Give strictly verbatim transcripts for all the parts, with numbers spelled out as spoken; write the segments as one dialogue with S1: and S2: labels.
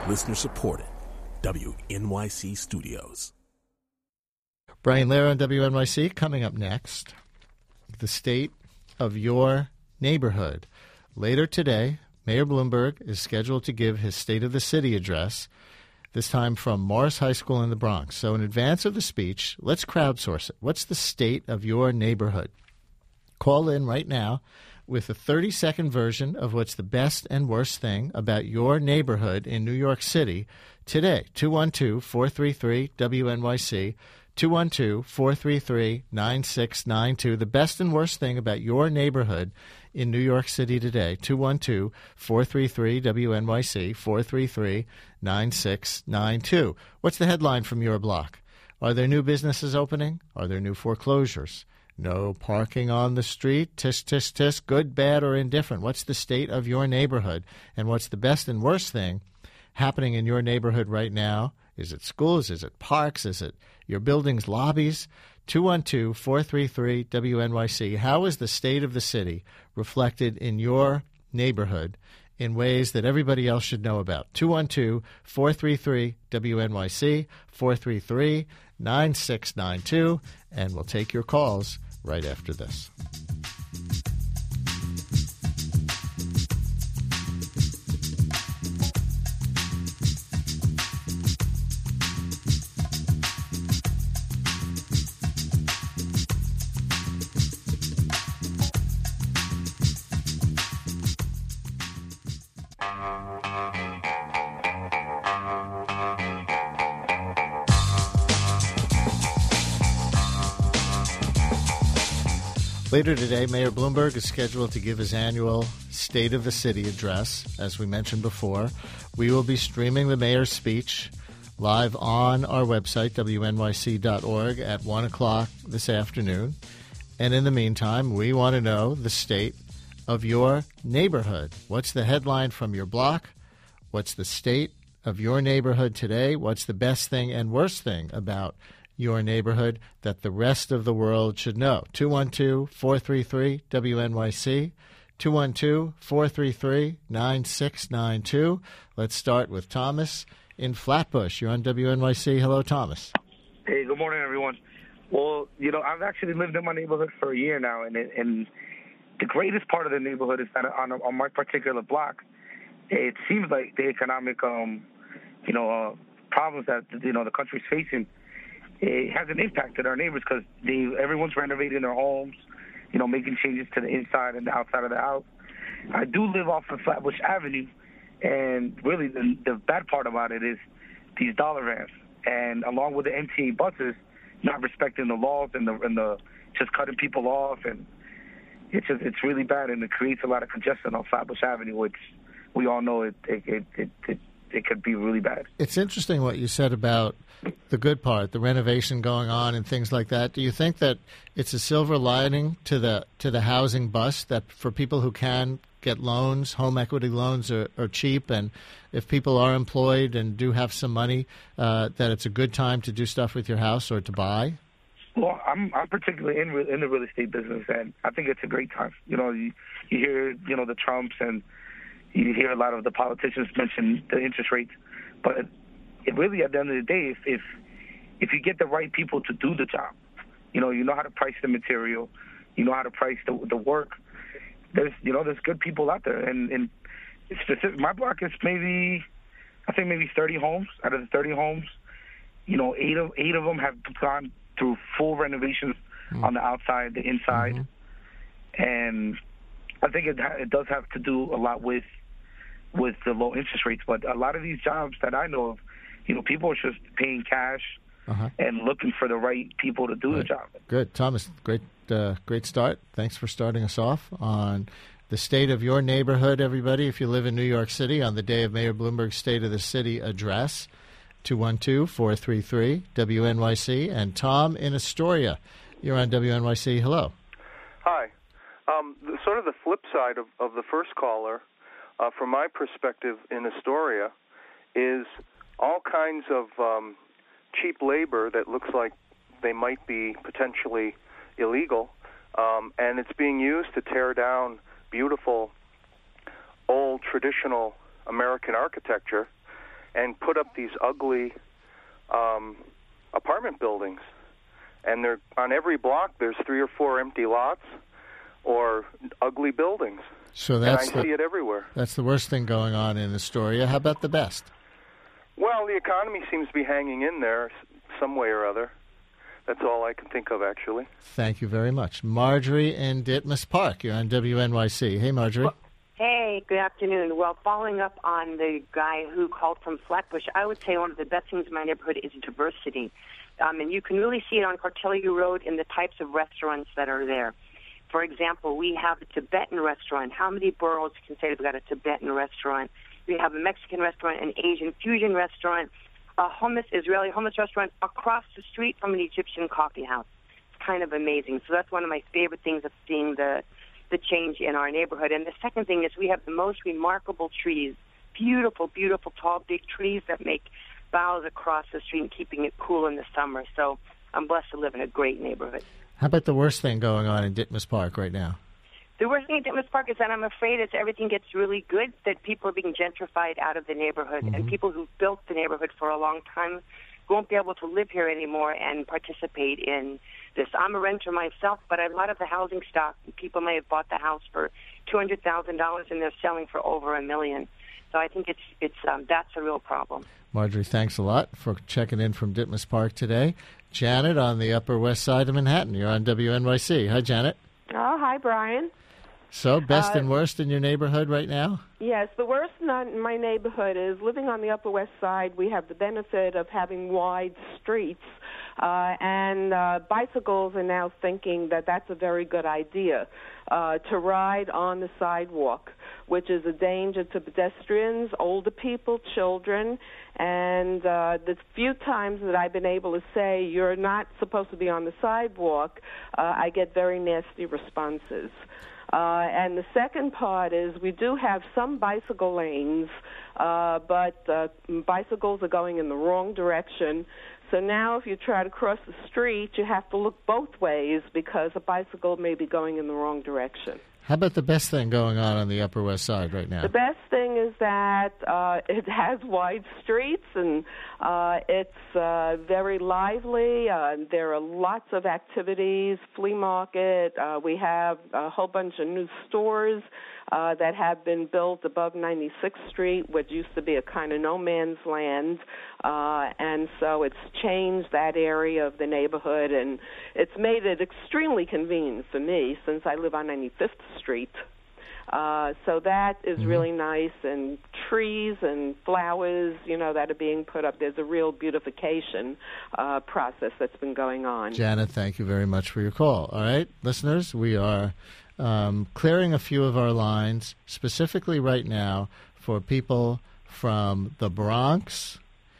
S1: Listener supported. W N Y C Studios.
S2: Brian Lehrer on W N Y C. Coming up next, the state of your neighborhood. Later today, Mayor Bloomberg is scheduled to give his State of the City address, this time from Morris High School in the Bronx. So in advance of the speech, let's crowdsource it. What's the state of your neighborhood? Call in right now with a thirty-second version of what's the best and worst thing about your neighborhood in New York City today. two one two, four three three, W N Y C, two one two, four three three, nine six nine two. The best and worst thing about your neighborhood in New York City today. two one two, four three three, W N Y C, four three three, nine six nine two. What's the headline from your block? Are there new businesses opening? Are there new foreclosures? No parking on the street, tisk, tisk, tisk, good, bad, or indifferent. What's the state of your neighborhood? And what's the best and worst thing happening in your neighborhood right now? Is it schools? Is it parks? Is it your buildings, lobbies? two one two, four three three, W N Y C. How is the state of the city reflected in your neighborhood in ways that everybody else should know about? two one two, four three three, W N Y C, four three three, nine six nine two, and we'll take your calls right after this. Later today, Mayor Bloomberg is scheduled to give his annual State of the City address, as we mentioned before. We will be streaming the mayor's speech live on our website, W N Y C dot org, at one o'clock this afternoon. And in the meantime, we want to know the state of your neighborhood. What's the headline from your block? What's the state of your neighborhood today? What's the best thing and worst thing about your neighborhood that the rest of the world should know? two one two, four three three, W N Y C, two one two, four three three, nine six nine two. Let's start with Thomas in Flatbush. You're on W N Y C. Hello, Thomas.
S3: Hey, good morning, everyone. Well, you know, I've actually lived in my neighborhood for a year now, and it, and the greatest part of the neighborhood is that on, on my particular block, it seems like the economic, um, you know, uh, problems that, you know, the country's facing, it hasn't impacted our neighbors because they everyone's renovating their homes, you know, making changes to the inside and the outside of the house. I do live off of Flatbush Avenue, and really the, the bad part about it is these dollar vans, and along with the M T A buses, not respecting the laws and the and the just cutting people off, and it's just it's really bad, and it creates a lot of congestion on Flatbush Avenue, which we all know it it it it, it, it could be really bad.
S2: It's interesting what you said about the good part, the renovation going on and things like that. Do you think that it's a silver lining to the to the housing bust, that for people who can get loans, home equity loans are, are cheap, and if people are employed and do have some money, uh, that it's a good time to do stuff with your house or to buy?
S3: Well, I'm I'm particularly in in the real estate business, and I think it's a great time. You know, you, you hear you know the Trumps, and you hear a lot of the politicians mention the interest rates, but it really, at the end of the day, if, if if you get the right people to do the job, you know, you know how to price the material, you know how to price the the work. There's you know there's good people out there, and and specific, my block is maybe I think maybe thirty homes. Out of the thirty homes, you know, eight of eight of them have gone through full renovations mm-hmm. on the outside, the inside, mm-hmm. and I think it it does have to do a lot with with the low interest rates. But a lot of these jobs that I know of, you know, people are just paying cash uh-huh. and looking for the right people to do right. the job.
S2: Good. Thomas, great uh, great start. Thanks for starting us off on the state of your neighborhood, everybody. If you live in New York City on the day of Mayor Bloomberg's State of the City address, two one two, four three three, W N Y C. And Tom in Astoria, you're on W N Y C. Hello.
S4: Hi. Um, the, sort of the flip side of, of the first caller, uh, from my perspective in Astoria, is all kinds of um, cheap labor that looks like they might be potentially illegal, um, and it's being used to tear down beautiful, old, traditional American architecture. and put up these ugly um, apartment buildings. And they're on every block. There's three or four empty lots or ugly buildings.
S2: So that's
S4: and I
S2: the,
S4: see it everywhere.
S2: That's the worst thing going on in Astoria. How about the best?
S4: Well, the economy seems to be hanging in there some way or other. That's all I can think of, actually.
S2: Thank you very much. Marjorie in Ditmas Park. You're on W N Y C. Hey, Marjorie.
S5: Well, hey, good afternoon. Well, following up on the guy who called from Flatbush, I would say one of the best things in my neighborhood is diversity. Um, and you can really see it on Cortelyou Road in the types of restaurants that are there. For example, we have a Tibetan restaurant. How many boroughs can say they've got a Tibetan restaurant? We have a Mexican restaurant, an Asian fusion restaurant, a hummus, Israeli hummus restaurant across the street from an Egyptian coffee house. It's kind of amazing. So that's one of my favorite things of seeing the, the change in our neighborhood. And the second thing is we have the most remarkable trees, beautiful, beautiful, tall, big trees that make boughs across the street and keeping it cool in the summer. So I'm blessed to live in a great neighborhood.
S2: How about the worst thing going on in Ditmas Park right now?
S5: The worst thing at Ditmas Park is that I'm afraid as everything gets really good, that people are being gentrified out of the neighborhood, mm-hmm. and people who built the neighborhood for a long time won't be able to live here anymore and participate in this. I'm a renter myself, but a lot of the housing stock, people may have bought the house for two hundred thousand dollars and they're selling for over a million. So I think it's it's um, that's a real problem.
S2: Marjorie, thanks a lot for checking in from Ditmas Park today. Janet on the Upper West Side of Manhattan. You're on W N Y C. Hi, Janet.
S6: Oh, hi, Brian.
S2: So, best
S6: uh,
S2: and worst in your neighborhood right now?
S6: Yes, the worst in my neighborhood is living on the Upper West Side. We have the benefit of having wide streets, uh, and uh, bicycles are now thinking that that's a very good idea, uh, to ride on the sidewalk, which is a danger to pedestrians, older people, children, and uh, the few times that I've been able to say you're not supposed to be on the sidewalk, uh, I get very nasty responses. Uh, and the second part is we do have some bicycle lanes, uh, but uh, bicycles are going in the wrong direction. So now if you try to cross the street, you have to look both ways because a bicycle may be going in the wrong direction.
S2: How about the best thing going on on the Upper West Side right now?
S6: The best thing is that uh, it has wide streets and uh, it's uh, very lively. Uh, there are lots of activities, flea market. Uh, we have a whole bunch of new stores uh, that have been built above ninety-sixth Street, which used to be a kind of no man's land. Uh, and so it's changed that area of the neighborhood, and it's made it extremely convenient for me since I live on ninety-fifth Street. Uh, so that is mm-hmm. really nice, and trees and flowers, you know, that are being put up. There's a real beautification uh, process that's been going on.
S2: Janet, thank you very much for your call. All right, listeners, we are um, clearing a few of our lines specifically right now for people from the Bronx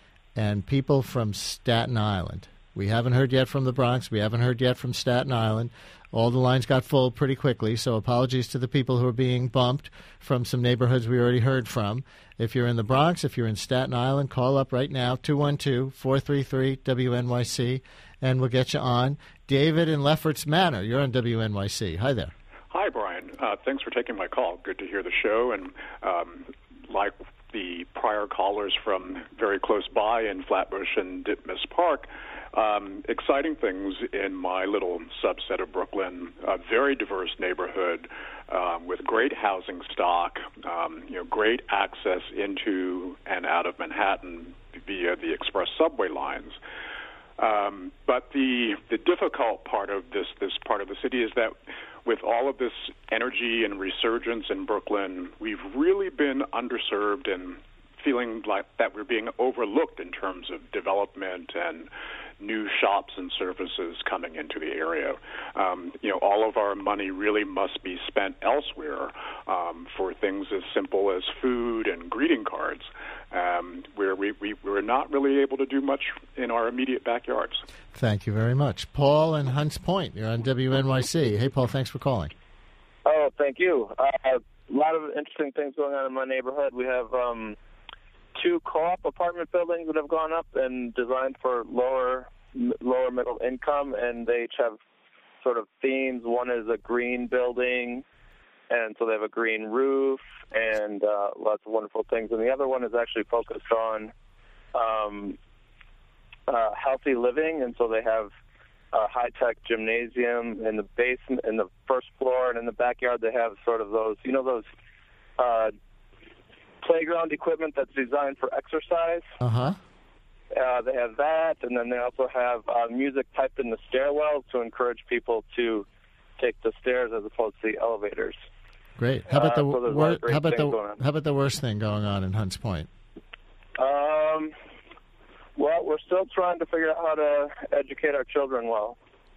S2: and people from Staten Island. We haven't heard yet from the Bronx. We haven't heard yet from Staten Island. All the lines got full pretty quickly, so apologies to the people who are being bumped from some neighborhoods we already heard from. If you're in the Bronx, if you're in Staten Island, call up right now, two one two, four three three, W N Y C, and we'll get you on. David in Lefferts Manor, you're on W N Y C. Hi there.
S7: Hi, Brian. Uh, thanks for taking my call. Good to hear the show, and um, like the prior callers from very close by in Flatbush and Ditmas Park, Um, exciting things in my little subset of Brooklyn. A very diverse neighborhood um, with great housing stock, um, you know, great access into and out of Manhattan via the express subway lines. Um, but the the difficult part of this this part of the city is that with all of this energy and resurgence in Brooklyn, we've really been underserved and feeling like that we're being overlooked in terms of development and new shops and services coming into the area. Um, you know, all of our money really must be spent elsewhere um, for things as simple as food and greeting cards, um, where we, we, we're not really able to do much in our immediate backyards.
S2: Thank you very much. Paul in Hunts Point, you're on W N Y C. Hey, Paul, thanks for calling.
S8: Oh, thank you. Uh, a lot of interesting things going on in my neighborhood. We have um, two co-op apartment buildings that have gone up and designed for lower lower middle income, and they each have sort of themes. One is a green building, and so they have a green roof, and uh, lots of wonderful things. And the other one is actually focused on um, uh, healthy living, and so they have a high-tech gymnasium in the basement, in the first floor, and in the backyard they have sort of those, you know, those uh, playground equipment that's designed for exercise.
S2: Uh-huh.
S8: Uh, they have that, and then they also have uh, music typed in the stairwells to encourage people to take the stairs as opposed to the elevators.
S2: Great. How about the
S8: uh, so
S2: wor- how about the
S8: going on.
S2: how about the worst thing going on in Hunts Point?
S8: Um. Well, we're still trying to figure out how to educate our children well,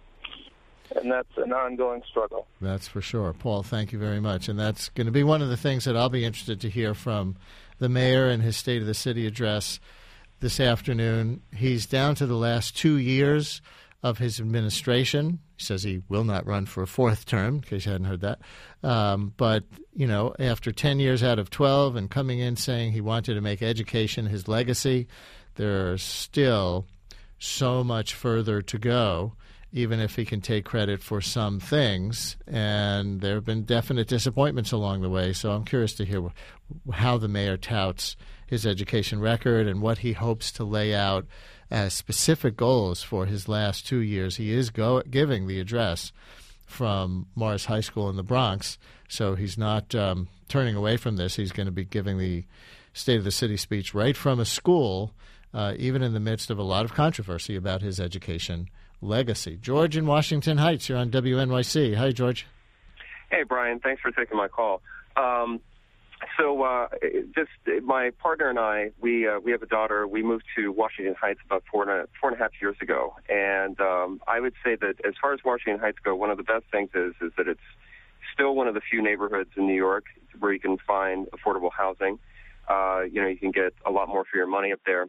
S8: and that's an ongoing struggle.
S2: That's for sure. Paul, thank you very much. And that's going to be one of the things that I'll be interested to hear from the mayor in his State of the City address this afternoon. He's down to the last two years of his administration. He says he will not run for a fourth term, in case you hadn't heard that. Um, but, you know, after ten years out of twelve and coming in saying he wanted to make education his legacy, there's still so much further to go, even if he can take credit for some things. And there have been definite disappointments along the way. So I'm curious to hear how the mayor touts his education record and what he hopes to lay out as specific goals for his last two years. He is go- giving the address from Morris High School in the Bronx, so he's not um, turning away from this. He's going to be giving the State of the City speech right from a school, uh, even in the midst of a lot of controversy about his education legacy. George in Washington Heights, you're on W N Y C. Hi, George.
S9: Hey, Brian. Thanks for taking my call. Um, so uh, just my partner and I, we uh, we have a daughter. We moved to Washington Heights about four and a, four and a half years ago. And um, I would say that as far as Washington Heights go, one of the best things is, is that it's still one of the few neighborhoods in New York where you can find affordable housing. Uh, you know, you can get a lot more for your money up there.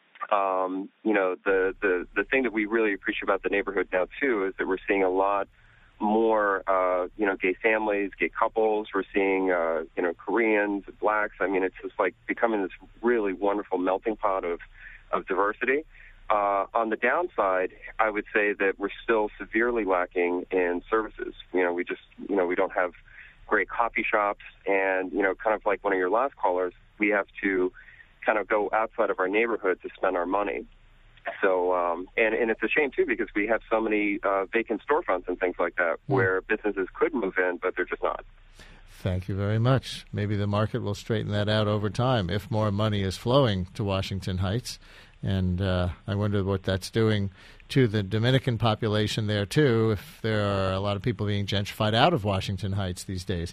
S9: Um, you know, the, the, the thing that we really appreciate about the neighborhood now, too, is that we're seeing a lot more, uh, you know, gay families, gay couples. We're seeing, uh, you know, Koreans, blacks. I mean, it's just like becoming this really wonderful melting pot of, of diversity. Uh, on the downside, I would say that we're still severely lacking in services. You know, we just, you know, we don't have great coffee shops. And, you know, kind of like one of your last callers, we have to kind of go outside of our neighborhood to spend our money. So, um, and, and it's a shame, too, because we have so many uh, vacant storefronts and things like that where businesses could move in, but they're just not.
S2: Thank you very much. Maybe the market will straighten that out over time if more money is flowing to Washington Heights. And uh, I wonder what that's doing to the Dominican population there, too, if there are a lot of people being gentrified out of Washington Heights these days.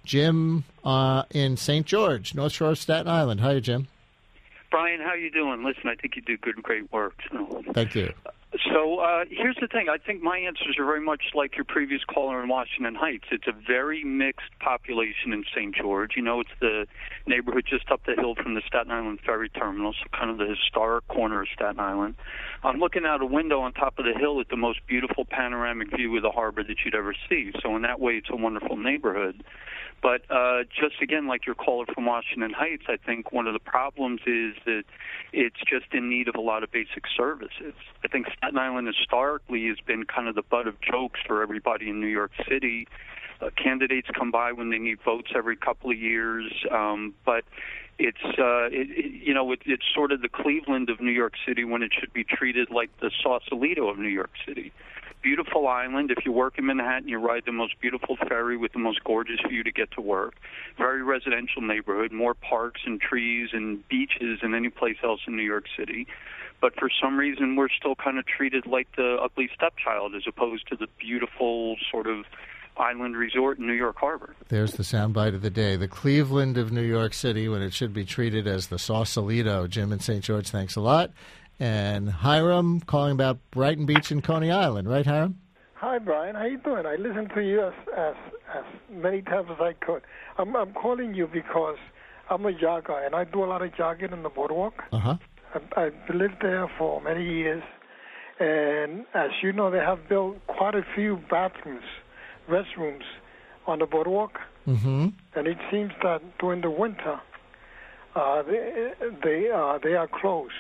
S2: Jim uh, in Saint George, North Shore of Staten Island. Hi, Jim.
S10: Brian, how you doing? Listen, I think you do good, great work. So.
S2: Thank you.
S10: So uh, here's the thing. I think my answers are very much like your previous caller in Washington Heights. It's a very mixed population in Saint George. You know, it's the neighborhood just up the hill from the Staten Island Ferry Terminal, so kind of the historic corner of Staten Island. I'm looking out a window on top of the hill at the most beautiful panoramic view of the harbor that you'd ever see. So in that way, it's a wonderful neighborhood. But uh, just again, like your caller from Washington Heights, I think one of the problems is that it's just in need of a lot of basic services. I think Staten Island historically has been kind of the butt of jokes for everybody in New York City. Uh, candidates come by when they need votes every couple of years, um, but it's uh, it, it, you know it, it's sort of the Cleveland of New York City when it should be treated like the Sausalito of New York City. Beautiful island. If you work in Manhattan, you ride the most beautiful ferry with the most gorgeous view to get to work. Very residential neighborhood, more parks and trees and beaches than any place else in New York City. But for some reason, we're still kind of treated like the ugly stepchild as opposed to the beautiful sort of island resort in New York Harbor.
S2: There's the soundbite of the day. The Cleveland of New York City when it should be treated as the Sausalito. Jim in Saint George, thanks a lot. And Hiram calling about Brighton Beach and Coney Island. Right, Hiram?
S11: Hi, Brian. How you doing? I listened to you as as, as many times as I could. I'm, I'm calling you because I'm a jogger, and I do a lot of jogging on the boardwalk.
S2: Uh-huh.
S11: I, I've lived there for many years, and as you know, they have built quite a few bathrooms, restrooms on the boardwalk.
S2: Mm-hmm.
S11: And it seems that during the winter, uh, they they, uh, they are closed.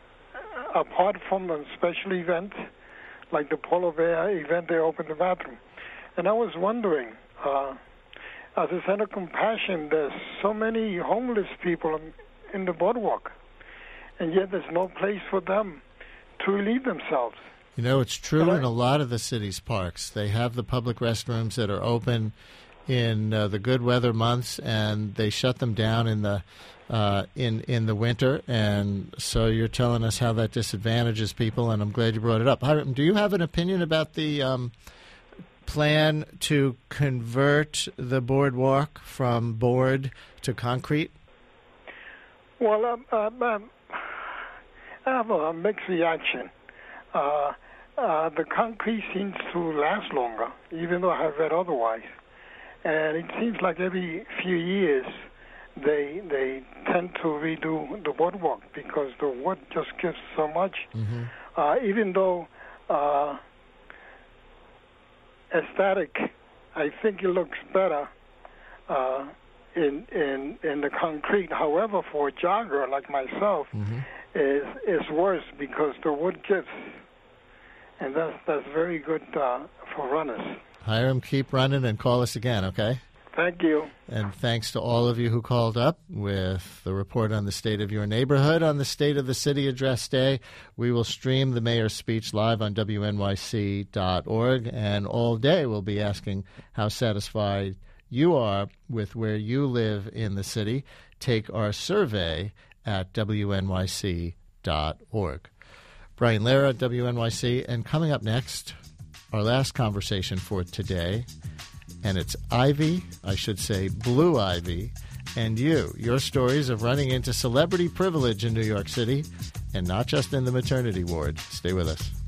S11: Apart from a special event, like the polar bear event, they opened the bathroom. And I was wondering, uh, as a sign of compassion, there's so many homeless people in, in the boardwalk, and yet there's no place for them to relieve themselves.
S2: You know, it's true in a lot of the city's parks. They have the public restrooms that are open in uh, the good weather months, and they shut them down in the uh, in in the winter. And so you're telling us how that disadvantages people, and I'm glad you brought it up. Hiram, do you have an opinion about the um, plan to convert the boardwalk from board to concrete?
S11: Well, um, um, um, I have a mixed reaction. Uh, uh, the concrete seems to last longer, even though I have read otherwise. And it seems like every few years they they tend to redo the boardwalk because the wood just gives so much.
S2: Mm-hmm.
S11: Uh, even though uh, aesthetic, I think it looks better uh, in in in the concrete. However, for a jogger like myself,
S2: mm-hmm.
S11: is is worse because the wood gives, and that's that's very good uh, for runners.
S2: Hiram, keep running and call us again, okay?
S11: Thank you.
S2: And thanks to all of you who called up with the report on the state of your neighborhood on the State of the City Address Day. We will stream the mayor's speech live on W N Y C dot org, and all day we'll be asking how satisfied you are with where you live in the city. Take our survey at W N Y C dot org. Brian Lara, W N Y C, and coming up next, our last conversation for today, and it's Ivy, I should say Blue Ivy, and you, your stories of running into celebrity privilege in New York City, and not just in the maternity ward. Stay with us.